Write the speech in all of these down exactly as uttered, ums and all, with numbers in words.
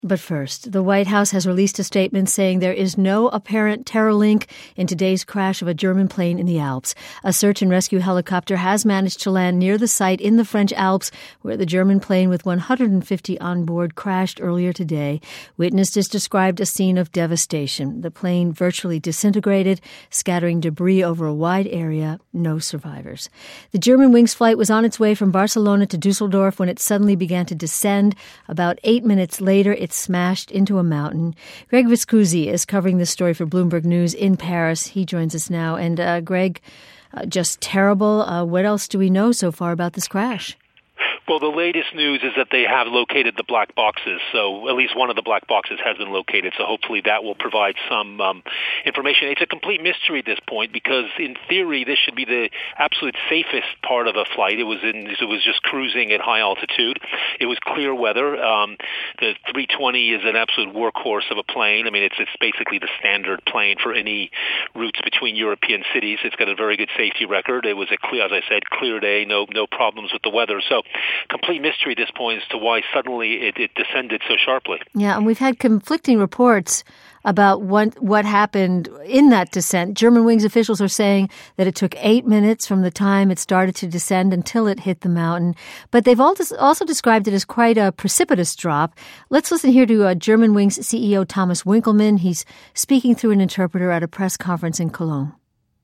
But first, the White House has released a statement saying there is no apparent terror link in today's crash of a German plane in the Alps. A search and rescue helicopter has managed to land near the site in the French Alps where the German plane with one hundred fifty on board crashed earlier today. Witnesses described a scene of devastation. The plane virtually disintegrated, scattering debris over a wide area. No survivors. The Germanwings flight was on its way from Barcelona to Dusseldorf when it suddenly began to descend. About eight minutes later, it smashed into a mountain. Greg Viscusi is covering this story for Bloomberg News in Paris. He joins us now. And uh, Greg, uh, just terrible. Uh, what else do we know so far about this crash? Well, the latest news is that they have located the black boxes. So at least one of the black boxes has been located. So hopefully that will provide some um, information. It's a complete mystery at this point because, in theory, this should be the absolute safest part of a flight. It was in, it was just cruising at high altitude. It was clear weather. Um, the three twenty is an absolute workhorse of a plane. I mean, it's it's basically the standard plane for any routes between European cities. It's got a very good safety record. It was a clear, as I said, clear day. No no problems with the weather. So complete mystery at this point as to why suddenly it, it descended so sharply. Yeah, and we've had conflicting reports about what what happened in that descent. Germanwings officials are saying that it took eight minutes from the time it started to descend until it hit the mountain. But they've also described it as quite a precipitous drop. Let's listen here to uh, Germanwings C E O Thomas Winkelmann. He's speaking through an interpreter at a press conference in Cologne.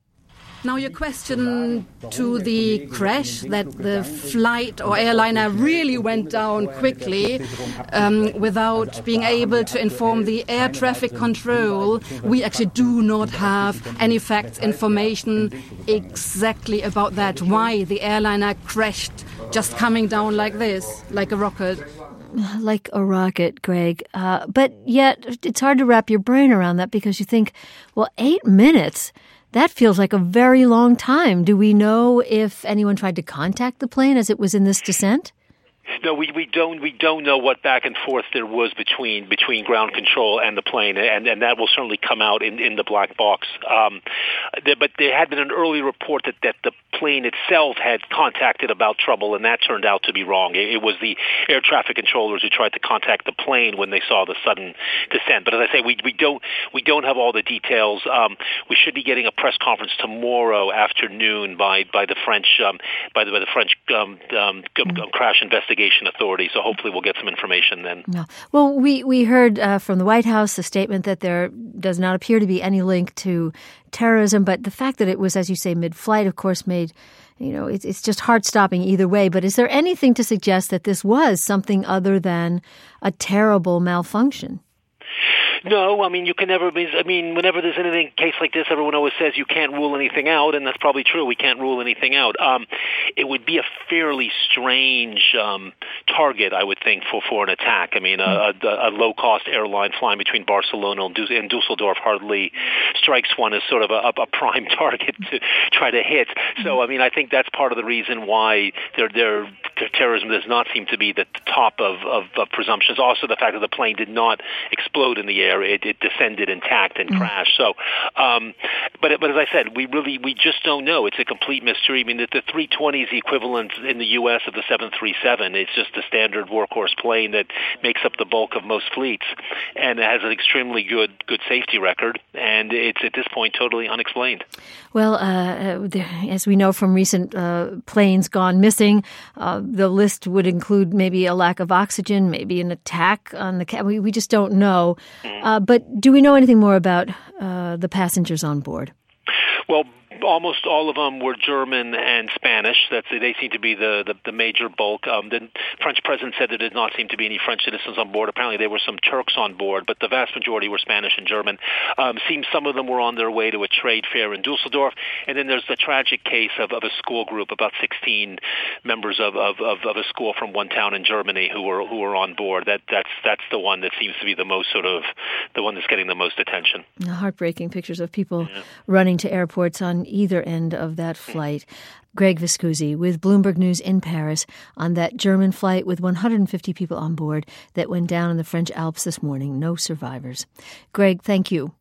Now your question to the crash, that the flight or airliner really went down quickly um, without being able to inform the air traffic control. We actually do not have any facts, information exactly about that, why the airliner crashed just coming down like this, like a rocket. Like a rocket, Greg. Uh, but yet it's hard to wrap your brain around that because you think, well, eight minutes... That feels like a very long time. Do we know if anyone tried to contact the plane as it was in this descent? No, we, we don't we don't know what back and forth there was between between ground control and the plane, and, and that will certainly come out in, in the black box. Um, there, but there had been an early report that, that the plane itself had contacted about trouble, and that turned out to be wrong. It, it was the air traffic controllers who tried to contact the plane when they saw the sudden descent. But as I say, we we don't we don't have all the details. Um, we should be getting a press conference tomorrow afternoon by by the French um, by the by the French um, um, mm. crash investigation authority, so hopefully we'll get some information then. Yeah. Well, we, we heard uh, from the White House a statement that there does not appear to be any link to terrorism, but the fact that it was, as you say, mid-flight, of course, made, you know, it's, it's just heart-stopping either way. But is there anything to suggest that this was something other than a terrible malfunction? No, I mean, you can never be, I mean, whenever there's anything, case like this, everyone always says you can't rule anything out, and that's probably true. We can't rule anything out. Um, it would be a fairly strange um, target, I would think, for, for an attack. I mean, a, a, a low-cost airline flying between Barcelona and Dusseldorf hardly strikes one as sort of a, a prime target to try to hit. So, I mean, I think that's part of the reason why their, their, their terrorism does not seem to be the top of, of, of presumptions. Also, the fact that the plane did not explode in the air. It, it descended intact and mm. crashed. So, um, but but as I said, we really we just don't know. It's a complete mystery. I mean, the, the three twenty is the equivalent in the U S of the seven thirty-seven. It's just a standard workhorse plane that makes up the bulk of most fleets, and it has an extremely good good safety record. And it's at this point totally unexplained. Well, uh, as we know from recent uh, planes gone missing, uh, the list would include maybe a lack of oxygen, maybe an attack on the ca- we we just don't know. Uh, but do we know anything more about uh, the passengers on board? Well, almost all of them were German and Spanish. That's they seem to be the, the, the major bulk. Um, the French president said there did not seem to be any French citizens on board. Apparently there were some Turks on board, but the vast majority were Spanish and German. Um, seems some of them were on their way to a trade fair in Dusseldorf. And then there's the tragic case of, of a school group, about sixteen members of, of, of, of a school from one town in Germany who were who were on board. That that's that's the one that seems to be the most sort of the one that's getting the most attention. Heartbreaking pictures of people yeah. running to airports on either end of that flight. Greg Viscusi with Bloomberg News in Paris on that German flight with one hundred fifty people on board that went down in the French Alps this morning. No survivors. Greg, thank you.